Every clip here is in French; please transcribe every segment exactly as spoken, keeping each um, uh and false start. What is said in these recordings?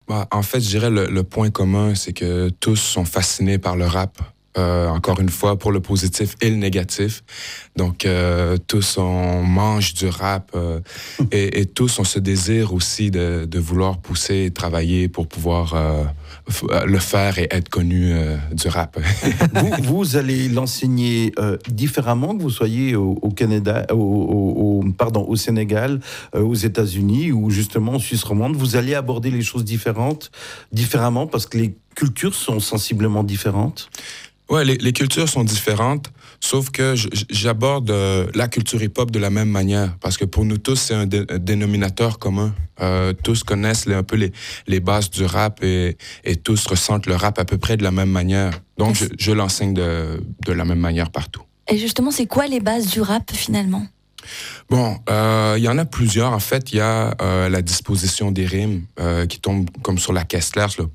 Bah, en fait, je dirais le, le point commun, c'est que tous sont fascinés par le rap. Euh, encore une fois, pour le positif et le négatif. Donc, euh, tous, on mange du rap euh, et, et tous, on se désire aussi de, de vouloir pousser et travailler pour pouvoir euh, f- le faire et être connu euh, du rap. vous, vous allez l'enseigner euh, différemment que vous soyez au, au Canada, au, au, au- pardon, au Sénégal, euh, aux États-Unis ou justement en Suisse romande. Vous allez aborder les choses différentes, différemment parce que les cultures sont sensiblement différentes. Ouais, les, les cultures sont différentes, sauf que j- j- j'aborde euh, la culture hip-hop de la même manière, parce que pour nous tous, c'est un, dé- un dénominateur commun. Euh, tous connaissent les- un peu les, les bases du rap et, et tous ressentent le rap à peu près de la même manière. Donc, je, je l'enseigne de, de la même manière partout. Et justement, c'est quoi les bases du rap finalement? Bon, euh, il y en a plusieurs. En fait, il y a euh, la disposition des rimes euh, qui tombent comme sur la caisse claire, le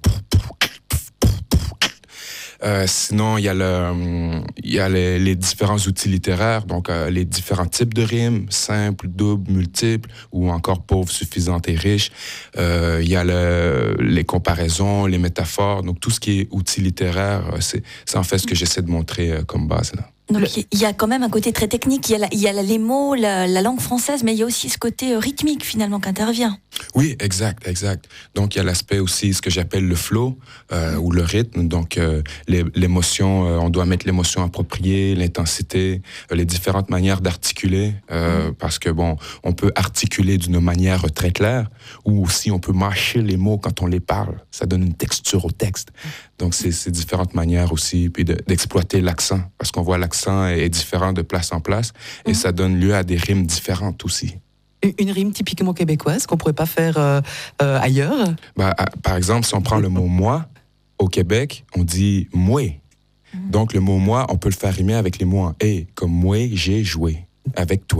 Euh, sinon, il y a, le, hum, il y a les, les différents outils littéraires, donc euh, les différents types de rimes, simples, doubles, multiples, ou encore pauvres, suffisantes et riches. Euh, il y a le, les comparaisons, les métaphores, donc tout ce qui est outils littéraires, euh, c'est, c'est en fait ce que j'essaie de montrer euh, comme base, là. Donc il y a quand même un côté très technique, il y a, la, il y a la- les mots, la, la langue française, mais il y a aussi ce côté euh, rythmique finalement qui intervient. Oui, exact, exact. Donc, il y a l'aspect aussi, ce que j'appelle le flow, euh, ou le rythme. Donc, euh, les, l'émotion, euh, on doit mettre l'émotion appropriée, l'intensité, euh, les différentes manières d'articuler, euh, mm. parce que, bon, on peut articuler d'une manière très claire, ou aussi on peut mâcher les mots quand on les parle. Ça donne une texture au texte. Donc, c'est, c'est différentes manières aussi, puis de, d'exploiter l'accent, parce qu'on voit l'accent est différent de place en place, et mm. ça donne lieu à des rimes différentes aussi. Une rime typiquement québécoise qu'on ne pourrait pas faire euh, euh, ailleurs? Bah, à, par exemple, si on prend le mot « moi », au Québec, on dit « mouais ». Donc, le mot « moi », on peut le faire rimer avec les mots en « et », comme « mouais, j'ai joué avec toi ».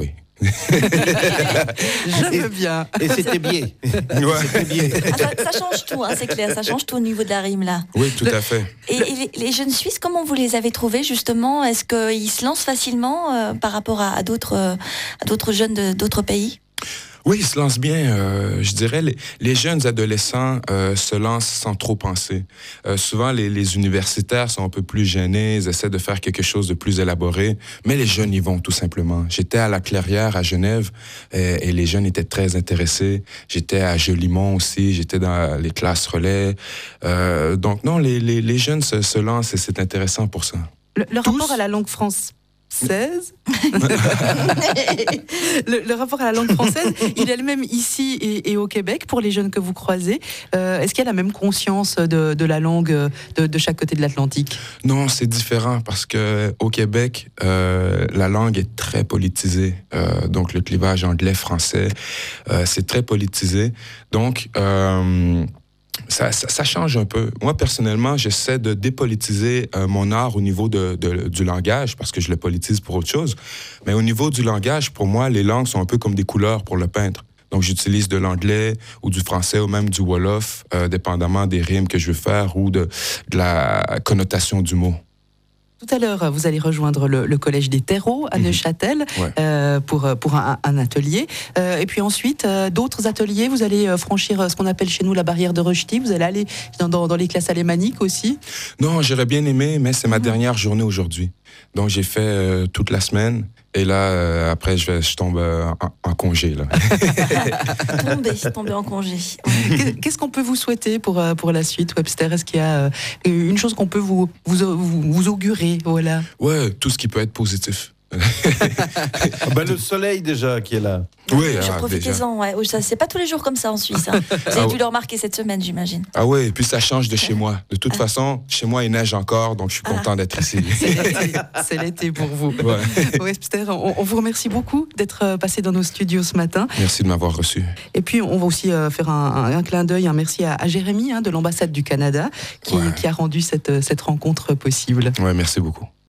Je veux bien. Et c'était bien. Ouais. C'était bien. Ah, ça, ça change tout, hein, c'est clair, ça change tout au niveau de la rime là. Oui, tout à fait. Et, et les, les jeunes Suisses, comment vous les avez trouvés justement? Est-ce qu'ils se lancent facilement euh, par rapport à, à, d'autres, euh, à d'autres jeunes de, d'autres pays? Oui, ils se lancent bien. Euh, je dirais, les, les jeunes adolescents euh, se lancent sans trop penser. Euh, souvent, les, les universitaires sont un peu plus gênés, ils essaient de faire quelque chose de plus élaboré, mais les jeunes y vont tout simplement. J'étais à la Clairière, à Genève, et, et les jeunes étaient très intéressés. J'étais à Jolimont aussi, j'étais dans les classes relais. Euh, donc non, les, les, les jeunes se, se lancent et c'est intéressant pour ça. Le, le rapport à la langue française seize le, le rapport à la langue française, il est le même ici et, et au Québec pour les jeunes que vous croisez. Euh, est-ce qu'il y a la même conscience de, de la langue de, de chaque côté de l'Atlantique? Non, c'est différent parce que au Québec, euh, la langue est très politisée. Euh, donc le clivage anglais-français, euh, c'est très politisé. Donc euh, Ça, ça, ça change un peu. Moi, personnellement, j'essaie de dépolitiser euh, mon art au niveau de, de, du langage, parce que je le politise pour autre chose. Mais au niveau du langage, pour moi, les langues sont un peu comme des couleurs pour le peintre. Donc, j'utilise de l'anglais ou du français ou même du wolof, euh, dépendamment des rimes que je veux faire ou de, de la connotation du mot. Tout à l'heure, vous allez rejoindre le, le Collège des Terreaux à Neuchâtel mmh. ouais. euh, pour, pour un, un atelier. Euh, et puis ensuite, euh, d'autres ateliers, vous allez franchir ce qu'on appelle chez nous la barrière de Rösti. Vous allez aller dans, dans, dans les classes alémaniques aussi? Non, j'aurais bien aimé, mais c'est ma mmh. dernière journée aujourd'hui. Donc, j'ai fait euh, toute la semaine. Et là, euh, après, je, vais, je tombe euh, en, en congé. Là. tomber, tomber en congé. Qu'est-ce qu'on peut vous souhaiter pour, pour la suite, Webster? Est-ce qu'il y a une chose qu'on peut vous, vous, vous, vous augurer? Voilà. Ouais, tout ce qui peut être positif. Ben, le soleil déjà qui est là. Oui, ah, ah, profitez-en. Ouais. Ça, c'est pas tous les jours comme ça en Suisse. Hein. Vous avez ah, dû le remarquer cette semaine, j'imagine. Ah oui, et puis ça change de chez moi. De toute ah. façon, chez moi, il neige encore, donc je suis content ah. d'être ici. C'est l'été, c'est l'été pour vous. Ouais. Webster, on, on vous remercie beaucoup d'être passé dans nos studios ce matin. Merci de m'avoir reçu. Et puis, on va aussi faire un, un, un clin d'œil, un merci à, à Jérémy hein, de l'ambassade du Canada qui, ouais. qui a rendu cette, cette rencontre possible. Ouais, merci beaucoup.